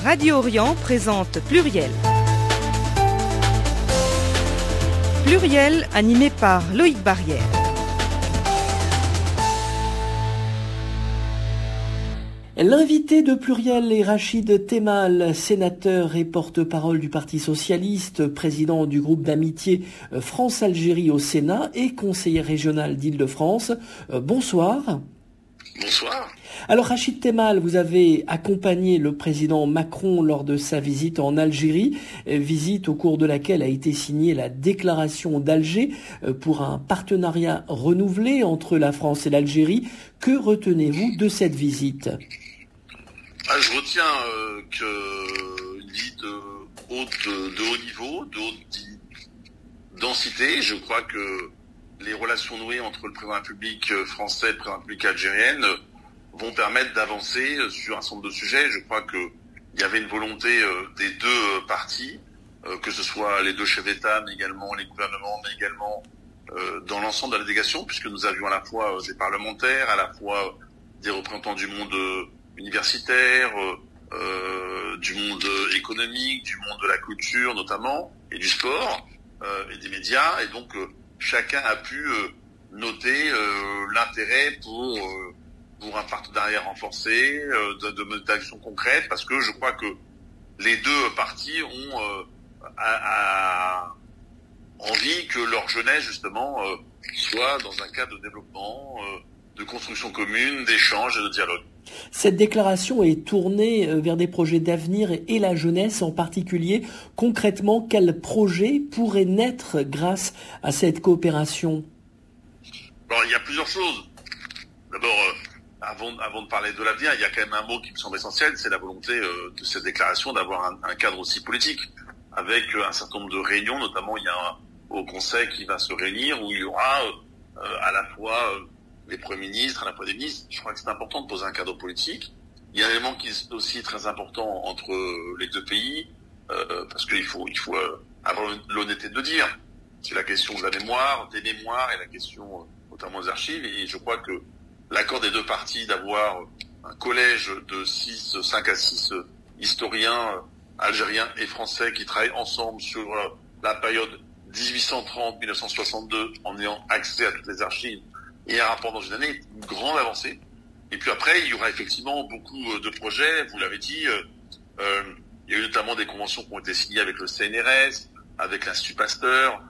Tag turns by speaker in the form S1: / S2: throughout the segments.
S1: Radio Orient présente Pluriel. Pluriel animé par Loïc Barrière.
S2: L'invité de Pluriel est Rachid Temal, sénateur et porte-parole du Parti socialiste, président du groupe d'amitié France-Algérie au Sénat et conseiller régional d'Île-de-France. Bonsoir.
S3: Bonsoir.
S2: Alors Rachid Temal, vous avez accompagné le président Macron lors de sa visite en Algérie, visite au cours de laquelle a été signée la déclaration d'Alger pour un partenariat renouvelé entre la France et l'Algérie. Que retenez-vous de cette visite ?
S3: Je retiens qu'une visite de haut niveau, de haute densité. Je crois que les relations nouées entre le président de la République français et le président de la République algérienne vont permettre d'avancer sur un certain nombre de sujets. Je crois qu'il y avait une volonté des deux parties, que ce soit les deux chefs d'État, mais également les gouvernements, mais également dans l'ensemble de la délégation, puisque nous avions à la fois des parlementaires, à la fois des représentants du monde universitaire, du monde économique, du monde de la culture notamment, et du sport, et des médias. Et donc, chacun a pu noter l'intérêt pour un partenariat renforcé, de d'actions concrètes, parce que je crois que les deux parties ont envie que leur jeunesse, justement, soit dans un cadre de développement, de construction commune, d'échange et de dialogue.
S2: Cette déclaration est tournée vers des projets d'avenir et la jeunesse en particulier. Concrètement, quels projets pourraient naître grâce à cette coopération ?
S3: Alors, il y a plusieurs choses. D'abord, avant de parler de l'avenir, il y a quand même un mot qui me semble essentiel, c'est la volonté de cette déclaration d'avoir un cadre aussi politique, avec un certain nombre de réunions, notamment il y a un haut conseil qui va se réunir, où il y aura à la fois les premiers ministres, à la fois des ministres. Je crois que c'est important de poser un cadre politique. Il y a un élément qui est aussi très important entre les deux pays, parce qu'il faut avoir l'honnêteté de le dire. C'est la question de la mémoire, des mémoires et la question notamment des archives. Et je crois que l'accord des deux parties d'avoir un collège de 5 à 6 historiens algériens et français qui travaillent ensemble sur la période 1830-1962 en ayant accès à toutes les archives et un rapport dans une année, une grande avancée. Et puis après, il y aura effectivement beaucoup de projets, vous l'avez dit, il y a eu notamment des conventions qui ont été signées avec le CNRS, avec l'Institut Pasteur,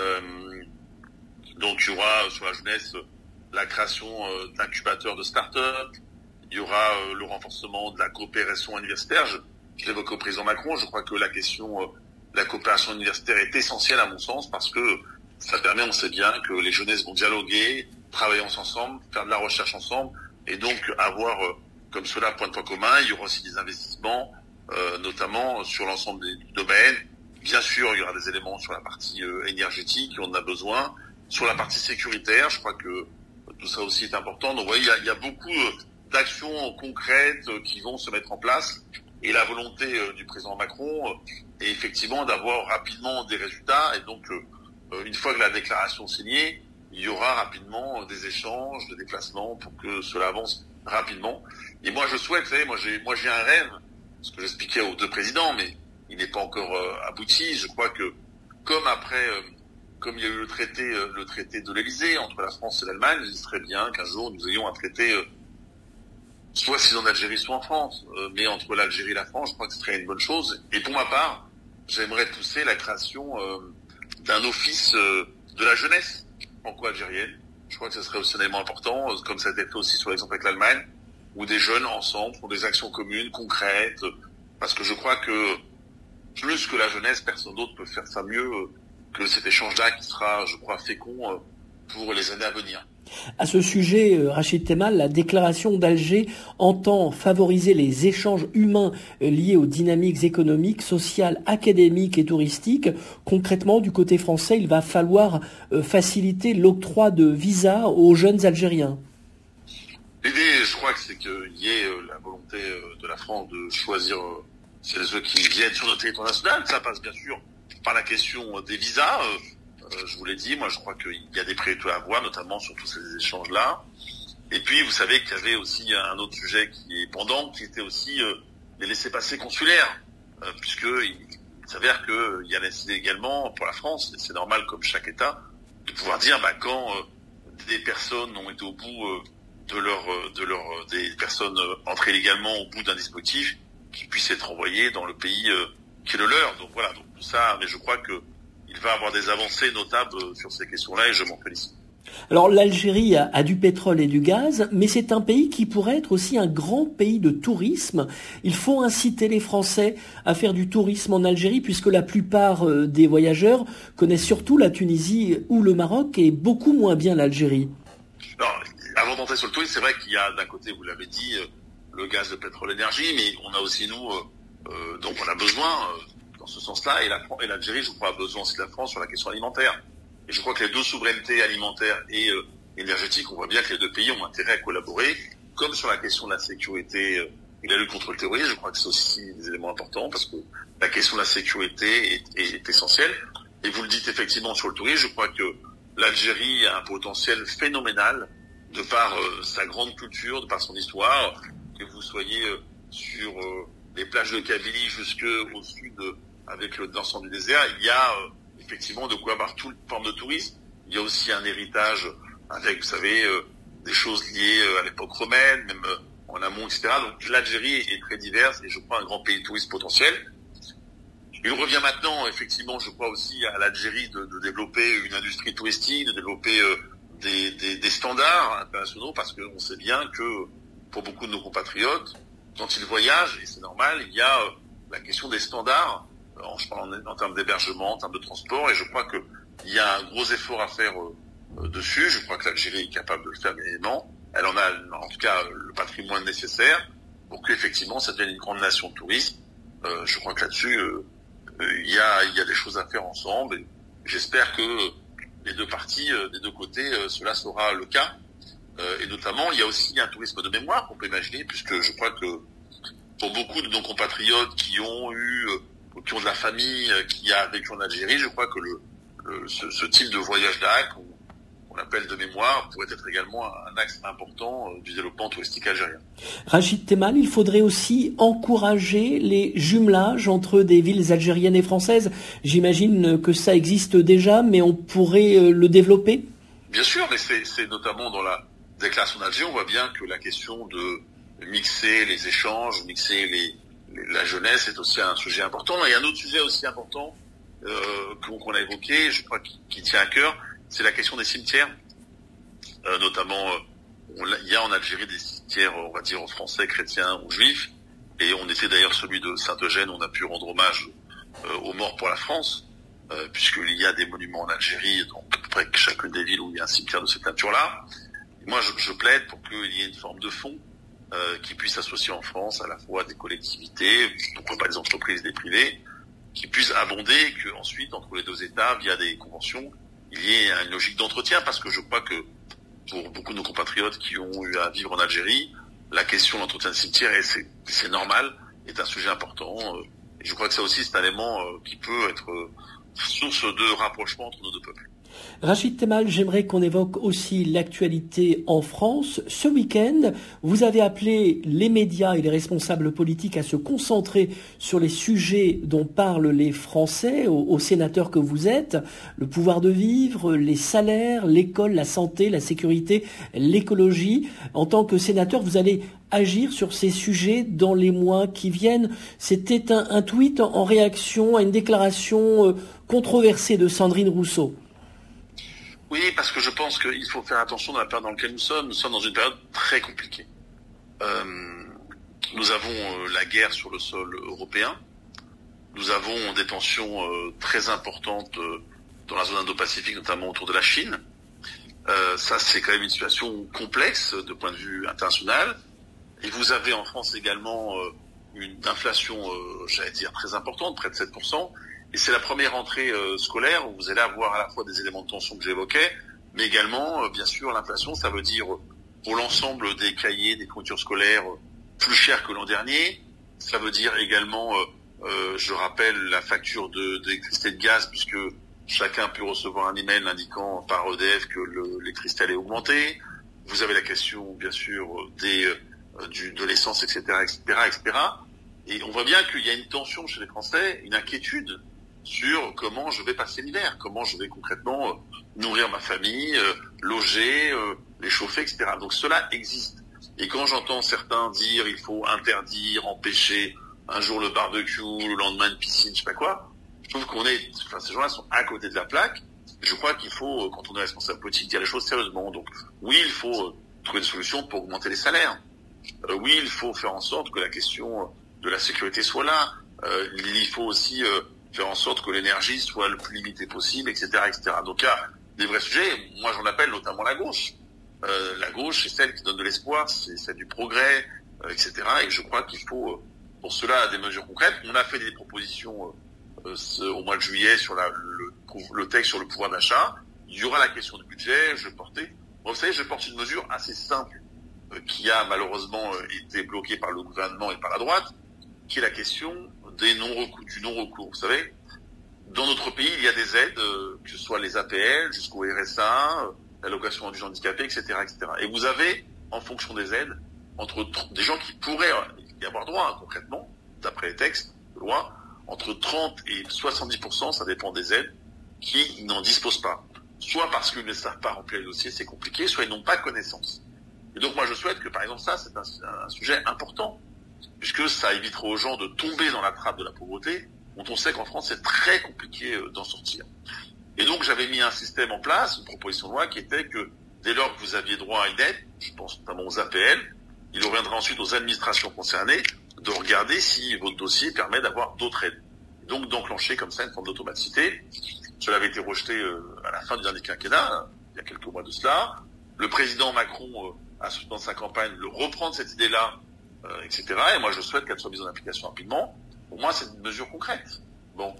S3: donc il y aura sur la jeunesse la création d'incubateurs de start-up, il y aura le renforcement de la coopération universitaire. Je l'évoque au président Macron, je crois que la question de la coopération universitaire est essentielle à mon sens, parce que ça permet, on sait bien, que les jeunesses vont dialoguer, travailler ensemble, faire de la recherche ensemble, et donc avoir comme cela point de commun. Il y aura aussi des investissements, notamment sur l'ensemble des domaines. Bien sûr, il y aura des éléments sur la partie énergétique, on en a besoin. Sur la partie sécuritaire, je crois que tout ça aussi est important. Donc, vous voyez, il y a beaucoup d'actions concrètes qui vont se mettre en place. Et la volonté du président Macron est effectivement d'avoir rapidement des résultats. Et donc, une fois que la déclaration est signée, il y aura rapidement des échanges, des déplacements pour que cela avance rapidement. Et moi, je souhaite, vous savez, moi j'ai un rêve, ce que j'expliquais aux deux présidents, mais il n'est pas encore abouti. Je crois que comme il y a eu le traité de l'Élysée entre la France et l'Allemagne, il serait bien qu'un jour nous ayons un traité, soit si en Algérie, soit en France, mais entre l'Algérie et la France, je crois que ce serait une bonne chose. Et pour ma part, j'aimerais pousser la création d'un office de la jeunesse franco-algérienne. Je crois que ce serait aussi un élément important, comme ça a été fait aussi sur l'exemple avec l'Allemagne, où des jeunes ensemble font des actions communes, concrètes, parce que je crois que plus que la jeunesse, personne d'autre peut faire ça mieux que cet échange-là qui sera, je crois, fécond pour les années à venir.
S2: À ce sujet, Rachid Temal, la déclaration d'Alger entend favoriser les échanges humains liés aux dynamiques économiques, sociales, académiques et touristiques. Concrètement, du côté français, il va falloir faciliter l'octroi de visas aux jeunes Algériens.
S3: L'idée, je crois que c'est qu'il y ait la volonté de la France de choisir ceux qui viennent sur notre territoire national. Ça passe bien sûr par la question des visas. Je vous l'ai dit, moi je crois qu'il y a des priorités à avoir, notamment sur tous ces échanges-là. Et puis vous savez qu'il y avait aussi un autre sujet qui est pendant, qui était aussi laissez-passer consulaires, puisque il s'avère qu'il y a la nécessité également pour la France, et c'est normal comme chaque État, de pouvoir dire quand des personnes ont été au bout des personnes entrées illégalement au bout d'un dispositif, qui puissent être envoyées dans le pays qui est le leur. Donc voilà, donc tout ça, mais je crois que il va avoir des avancées notables sur ces questions-là et je m'en félicite.
S2: Alors l'Algérie a du pétrole et du gaz, mais c'est un pays qui pourrait être aussi un grand pays de tourisme. Il faut inciter les Français à faire du tourisme en Algérie, puisque la plupart des voyageurs connaissent surtout la Tunisie ou le Maroc et beaucoup moins bien l'Algérie.
S3: Alors, avant d'entrer sur le tourisme, c'est vrai qu'il y a d'un côté, vous l'avez dit, le gaz, le pétrole, l'énergie, mais on a aussi nous, donc on a besoin dans ce sens-là, et l'Algérie, je crois, a besoin aussi de la France sur la question alimentaire. Et je crois que les deux souverainetés alimentaires et énergétiques, on voit bien que les deux pays ont intérêt à collaborer, comme sur la question de la sécurité et la lutte contre le terrorisme. Je crois que c'est aussi des éléments importants parce que la question de la sécurité est essentielle. Et vous le dites effectivement sur le tourisme, je crois que l'Algérie a un potentiel phénoménal de par sa grande culture, de par son histoire, que vous soyez sur les plages de Kabylie jusqu'au sud avec l'ensemble du désert, il y a effectivement de quoi avoir toute forme de tourisme. Il y a aussi un héritage avec, vous savez, des choses liées à l'époque romaine, même en amont, etc. Donc l'Algérie est très diverse et je crois un grand pays de tourisme potentiel. Il revient maintenant, effectivement, je crois aussi à l'Algérie de développer une industrie touristique, de développer des standards internationaux, parce qu'on sait bien que pour beaucoup de nos compatriotes, quand ils voyagent, et c'est normal, il y a la question des standards, je parle en termes d'hébergement, en termes de transport, et je crois que il y a un gros effort à faire dessus. Je crois que l'Algérie est capable de le faire également. Elle en a, en tout cas, le patrimoine nécessaire pour qu'effectivement ça devienne une grande nation de tourisme. Je crois que là-dessus, il y a des choses à faire ensemble. Et j'espère que les deux parties, des deux côtés, cela sera le cas. Et notamment, il y a aussi un tourisme de mémoire qu'on peut imaginer, puisque je crois que pour beaucoup de nos compatriotes qui ont de la famille, qui a vécu en Algérie, je crois que ce type de voyage-là, qu'on appelle de mémoire, pourrait être également un axe important du développement touristique algérien.
S2: Rachid Temal, il faudrait aussi encourager les jumelages entre des villes algériennes et françaises. J'imagine que ça existe déjà, mais on pourrait le développer?
S3: Bien sûr, mais c'est notamment dans la déclaration d'Alger, on voit bien que la question de mixer les échanges, mixer la jeunesse est aussi un sujet important. Il y a un autre sujet aussi important qu'on a évoqué, je crois qui tient à cœur, c'est la question des cimetières. Notamment, il y a en Algérie des cimetières, on va dire, français, chrétiens ou juifs, et on était d'ailleurs celui de Saint-Eugène, on a pu rendre hommage aux morts pour la France, puisqu'il y a des monuments en Algérie, dans à peu près chacune des villes où il y a un cimetière de cette nature-là. Et moi, je plaide pour qu'il y ait une forme de fonds qui puisse associer en France à la fois des collectivités, pourquoi pas des entreprises, des privés, qui puissent abonder, et que ensuite, entre les deux États, via des conventions, il y ait une logique d'entretien, parce que je crois que pour beaucoup de nos compatriotes qui ont eu à vivre en Algérie, la question de l'entretien de cimetière, et c'est normal, est un sujet important. Et je crois que ça aussi, c'est un élément qui peut être source de rapprochement entre nos deux peuples.
S2: Rachid Temal, j'aimerais qu'on évoque aussi l'actualité en France. Ce week-end, vous avez appelé les médias et les responsables politiques à se concentrer sur les sujets dont parlent les Français, aux sénateurs que vous êtes, le pouvoir de vivre, les salaires, l'école, la santé, la sécurité, l'écologie. En tant que sénateur, vous allez agir sur ces sujets dans les mois qui viennent. C'était un tweet en réaction à une déclaration controversée de Sandrine Rousseau.
S3: Oui, parce que je pense qu'il faut faire attention dans la période dans laquelle nous sommes. Nous sommes dans une période très compliquée. Nous avons la guerre sur le sol européen. Nous avons des tensions très importantes dans la zone Indo-Pacifique, notamment autour de la Chine. Ça, c'est quand même une situation complexe de point de vue international. Et vous avez en France également une inflation, j'allais dire, très importante, près de 7%. Et c'est la première rentrée scolaire où vous allez avoir à la fois des éléments de tension que j'évoquais, mais également, bien sûr, l'inflation, ça veut dire pour l'ensemble des cahiers, des fournitures scolaires, plus cher que l'an dernier. Ça veut dire également, je rappelle, la facture d'électricité et de gaz, puisque chacun peut recevoir un email indiquant par EDF que l'électricité allait augmenter. Vous avez la question, bien sûr, de l'essence, etc., etc., etc. Et on voit bien qu'il y a une tension chez les Français, une inquiétude sur comment je vais passer l'hiver, comment je vais concrètement nourrir ma famille, loger, les chauffer, etc. Donc cela existe. Et quand j'entends certains dire il faut interdire, empêcher, un jour le barbecue, le lendemain une piscine, je sais pas quoi, je trouve ces gens-là sont à côté de la plaque. Je crois qu'il faut, quand on est responsable politique, dire les choses sérieusement. Donc oui, il faut trouver des solutions pour augmenter les salaires. Oui, il faut faire en sorte que la question de la sécurité soit là. Il faut aussi faire en sorte que l'énergie soit le plus limitée possible, etc., etc. Donc il y a des vrais sujets. Moi, j'en appelle notamment la gauche. La gauche, c'est celle qui donne de l'espoir, c'est celle du progrès, etc. Et je crois qu'il faut, pour cela, des mesures concrètes. On a fait des propositions au mois de juillet sur le texte sur le pouvoir d'achat. Il y aura la question du budget. Je portais. Moi, vous savez, je porte une mesure assez simple qui a malheureusement été bloquée par le gouvernement et par la droite, qui est la question du non-recours. Vous savez, dans notre pays, il y a des aides, que ce soit les APL, jusqu'au RSA, l'allocation du handicapé, etc., etc. Et vous avez, en fonction des aides, des gens qui pourraient y avoir droit, concrètement, d'après les textes de loi, entre 30 et 70%, ça dépend des aides, qui n'en disposent pas. Soit parce qu'ils ne savent pas remplir les dossiers, c'est compliqué, soit ils n'ont pas connaissance. Et donc moi je souhaite que par exemple ça, c'est un sujet important, puisque ça évitera aux gens de tomber dans la trappe de la pauvreté, dont on sait qu'en France c'est très compliqué d'en sortir. Et donc j'avais mis un système en place, une proposition de loi qui était que dès lors que vous aviez droit à une aide, je pense notamment aux APL, il reviendra ensuite aux administrations concernées de regarder si votre dossier permet d'avoir d'autres aides. Et donc d'enclencher comme ça une forme d'automaticité. Cela avait été rejeté à la fin du dernier quinquennat, il y a quelques mois de cela. Le président Macron a soutenu dans sa campagne de reprendre cette idée-là, etc. Et moi je souhaite qu'elle soit mise en application rapidement. Pour moi c'est une mesure concrète. Bon,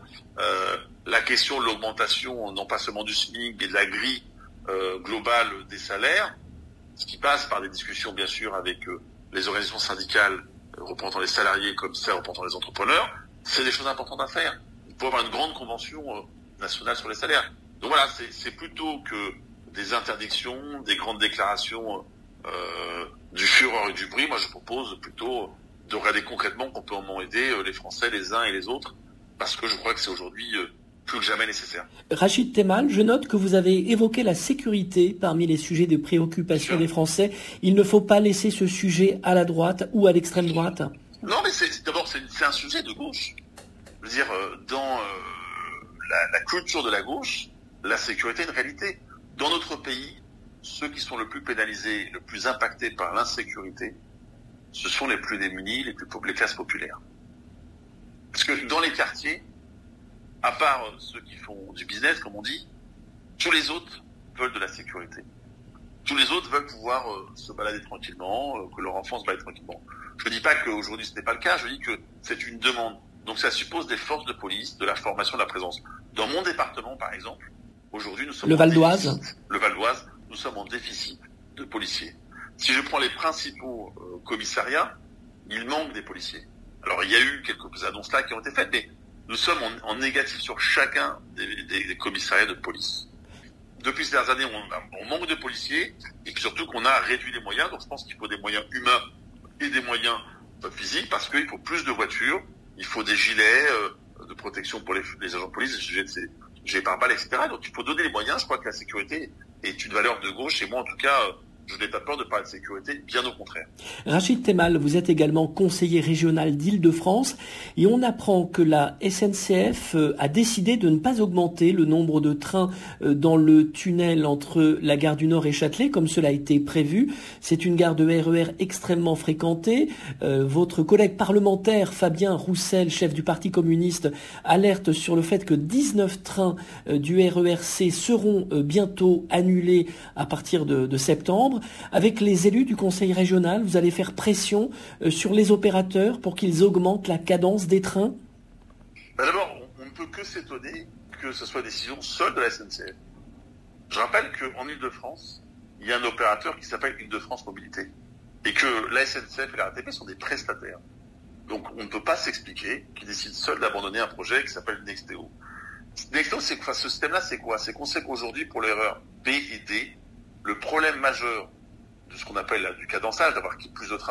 S3: la question de l'augmentation, non pas seulement du SMIC, mais de la grille globale des salaires, ce qui passe par des discussions bien sûr avec les organisations syndicales représentant les salariés comme celles représentant les entrepreneurs, c'est des choses importantes à faire. Il faut avoir une grande convention nationale sur les salaires. Donc voilà, c'est plutôt que des interdictions, des grandes déclarations, du fureur et du bruit. Moi je propose plutôt de regarder concrètement comment aider les Français les uns et les autres, parce que je crois que c'est aujourd'hui plus que jamais nécessaire.
S2: Rachid Temal, je note que vous avez évoqué la sécurité parmi les sujets de préoccupation des Français. Il ne faut pas laisser ce sujet à la droite ou à l'extrême droite.
S3: Non, mais d'abord c'est un sujet de gauche. Je veux dire, dans la culture de la gauche, la sécurité est une réalité. Dans notre pays, ceux qui sont le plus pénalisés, le plus impactés par l'insécurité, ce sont les plus démunis, les classes populaires. Parce que dans les quartiers, à part ceux qui font du business, comme on dit, tous les autres veulent de la sécurité. Tous les autres veulent pouvoir se balader tranquillement, que leur enfant se balade tranquillement. Je ne dis pas qu'aujourd'hui ce n'est pas le cas, je dis que c'est une demande. Donc ça suppose des forces de police, de la formation, de la présence. Dans mon département, par exemple, aujourd'hui nous sommes
S2: Le Val d'Oise.
S3: Le Val d'Oise, nous sommes en déficit de policiers. Si je prends les principaux commissariats, il manque des policiers. Alors il y a eu quelques annonces là qui ont été faites, mais nous sommes en négatif sur chacun des commissariats de police. Depuis ces dernières années, on manque de policiers, et puis surtout qu'on a réduit les moyens, donc je pense qu'il faut des moyens humains et des moyens physiques, parce qu'il faut plus de voitures, il faut des gilets de protection pour les agents de police, des gilets pare-balles, etc. Donc il faut donner les moyens. Je crois que la sécurité est une valeur de gauche, et moi en tout cas, je n'ai pas peur de parler de sécurité, bien au contraire.
S2: Rachid Temal, vous êtes également conseiller régional d'Île-de-France et on apprend que la SNCF a décidé de ne pas augmenter le nombre de trains dans le tunnel entre la gare du Nord et Châtelet, comme cela a été prévu. C'est une gare de RER extrêmement fréquentée. Votre collègue parlementaire, Fabien Roussel, chef du Parti communiste, alerte sur le fait que 19 trains du RER-C seront bientôt annulés à partir de septembre. Avec les élus du conseil régional, vous allez faire pression sur les opérateurs pour qu'ils augmentent la cadence des trains?
S3: D'abord, on ne peut que s'étonner que ce soit décision seule de la SNCF. Je rappelle qu'en Île-de-France, il y a un opérateur qui s'appelle Île-de-France Mobilité et que la SNCF et la RATP sont des prestataires. Donc on ne peut pas s'expliquer qu'ils décident seuls d'abandonner un projet qui s'appelle Nexteo. Nexteo, ce système-là, c'est quoi? C'est qu'on sait qu'aujourd'hui, pour l'erreur B et D, le problème majeur de ce qu'on appelle du cadençage, d'avoir plus de trains,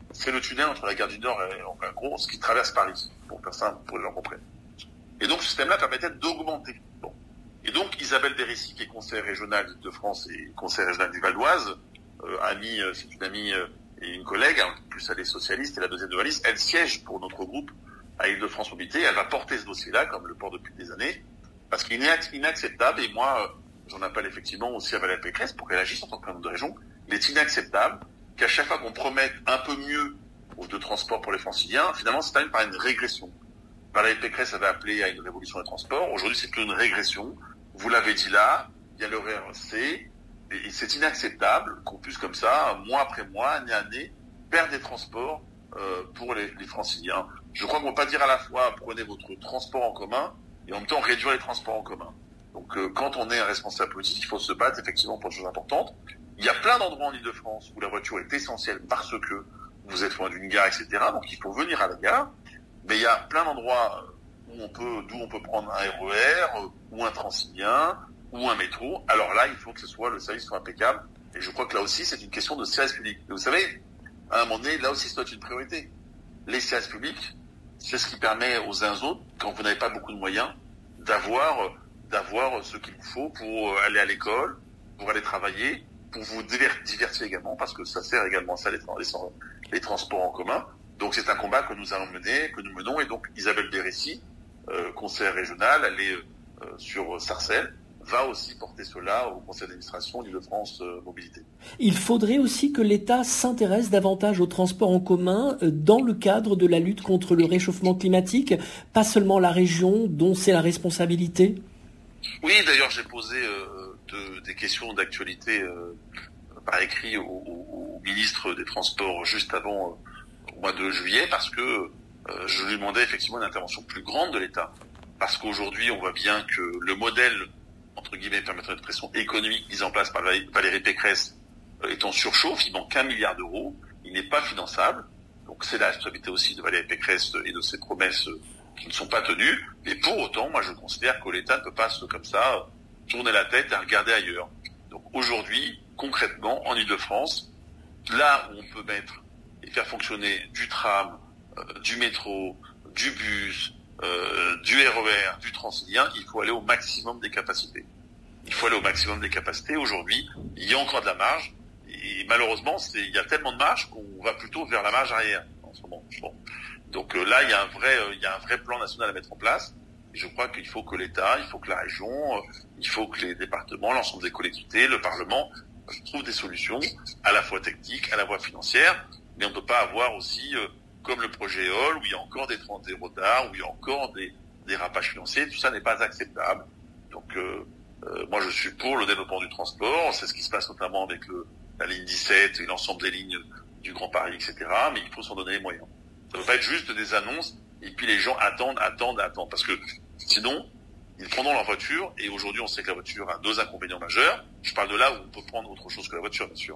S3: c'est le tunnel entre la gare du Nord et en gros ce qui traverse Paris, pour faire simple, pour que les gens comprennent. Et donc ce système-là permettait d'augmenter. Bon. Et donc Isabelle Bérécy, qui est conseillère régionale d'Île-de-France et conseillère régionale du Val-d'Oise, c'est une amie et une collègue, en plus elle est socialiste et la deuxième de la liste, elle siège pour notre groupe à Île-de-France Mobilité, elle va porter ce dossier-là, comme le porte depuis des années, parce qu'il est inacceptable, et moi j'en appelle effectivement aussi à Valérie Pécresse pour qu'elle agisse en tant que présidente de région. Il est inacceptable qu'à chaque fois qu'on promette un peu mieux de transport pour les Franciliens, finalement c'est par une régression. Valérie Pécresse avait appelé à une révolution des transports, aujourd'hui c'est plus une régression. Vous l'avez dit là, il y a le RERC, et c'est inacceptable qu'on puisse comme ça, mois après mois, année après année, perdre des transports pour les Franciliens. Je crois qu'on ne peut pas dire à la fois prenez votre transport en commun et en même temps réduire les transports en commun. Donc quand on est un responsable politique, il faut se battre effectivement pour des choses importantes. Il y a plein d'endroits en Île-de-France où la voiture est essentielle parce que vous êtes loin d'une gare, etc. Donc il faut venir à la gare. Mais il y a plein d'endroits d'où on peut prendre un RER ou un Transilien ou un métro. Alors là, il faut que le service soit impeccable. Et je crois que là aussi, c'est une question de service public. Et vous savez, à un moment donné, là aussi, ça doit être une priorité. Les services publics, c'est ce qui permet aux uns aux autres, quand vous n'avez pas beaucoup de moyens, d'avoir ce qu'il vous faut pour aller à l'école, pour aller travailler, pour vous divertir également, parce que ça sert également à ça, les transports en commun. Donc c'est un combat que nous allons mener, que nous menons, et donc Isabelle Bérécy, conseillère régionale, elle est sur Sarcelles, va aussi porter cela au conseil d'administration d'Île-de-France Mobilité.
S2: Il faudrait aussi que l'État s'intéresse davantage au transport en commun dans le cadre de la lutte contre le réchauffement climatique, pas seulement la région dont c'est la responsabilité.
S3: Oui, d'ailleurs j'ai posé des questions d'actualité par écrit au ministre des Transports juste avant au mois de juillet, parce que je lui demandais effectivement une intervention plus grande de l'État. Parce qu'aujourd'hui, on voit bien que le modèle, entre guillemets, permettant une pression économique mise en place par Valérie Pécresse est en surchauffe. Il manque 1 milliard d'euros. Il n'est pas finançable. Donc c'est la responsabilité aussi de Valérie Pécresse et de ses promesses qui ne sont pas tenues. Et pour autant, moi je considère que l'État ne peut pas comme ça tourner la tête et regarder ailleurs. Donc aujourd'hui, concrètement, en Île-de-France, là où on peut mettre et faire fonctionner du tram, du métro, du bus, du RER, du Transilien, il faut aller au maximum des capacités. Il faut aller au maximum des capacités. Aujourd'hui, il y a encore de la marge, et malheureusement, il y a tellement de marge qu'on va plutôt vers la marge arrière en ce moment. Bon. Donc là, il y a un vrai plan national à mettre en place. Et je crois qu'il faut que l'État, il faut que la région, il faut que les départements, l'ensemble des collectivités, le Parlement trouvent des solutions, à la fois techniques, à la fois financières, mais on ne peut pas avoir aussi comme le projet EOL, où il y a encore des retards, où il y a encore des dérapages financiers, tout ça n'est pas acceptable. Donc moi je suis pour le développement du transport, c'est ce qui se passe notamment avec la ligne 17 et l'ensemble des lignes du Grand Paris, etc. Mais il faut s'en donner les moyens. Ça ne peut pas être juste des annonces, et puis les gens attendent, parce que sinon, ils prendront leur voiture, et aujourd'hui on sait que la voiture a 2 inconvénients majeurs. Je parle de là où on peut prendre autre chose que la voiture, bien sûr.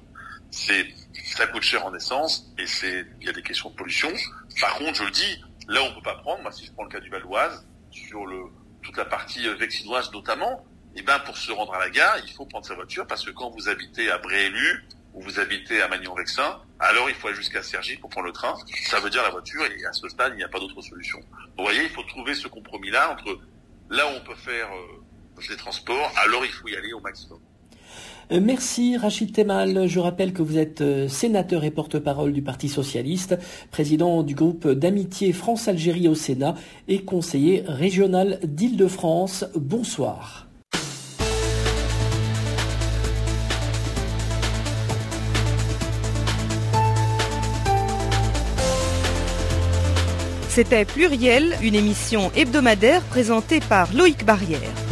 S3: Ça coûte cher en essence, et il y a des questions de pollution. Par contre, je le dis, là où on peut pas prendre, moi si je prends le cas du Val-d'Oise, sur toute la partie vexinoise notamment, pour se rendre à la gare, il faut prendre sa voiture, parce que quand vous habitez à Bréélu, ou vous habitez à Magnan-Vexin, alors il faut aller jusqu'à Cergy pour prendre le train. Ça veut dire la voiture, et à ce stade, il n'y a pas d'autre solution. Vous voyez, il faut trouver ce compromis-là entre là où on peut faire des transports, alors il faut y aller au maximum.
S2: Merci Rachid Temal. Je rappelle que vous êtes sénateur et porte-parole du Parti socialiste, président du groupe d'amitié France-Algérie au Sénat et conseiller régional d'Île-de-France. Bonsoir.
S1: C'était Pluriel, une émission hebdomadaire présentée par Loïc Barrière.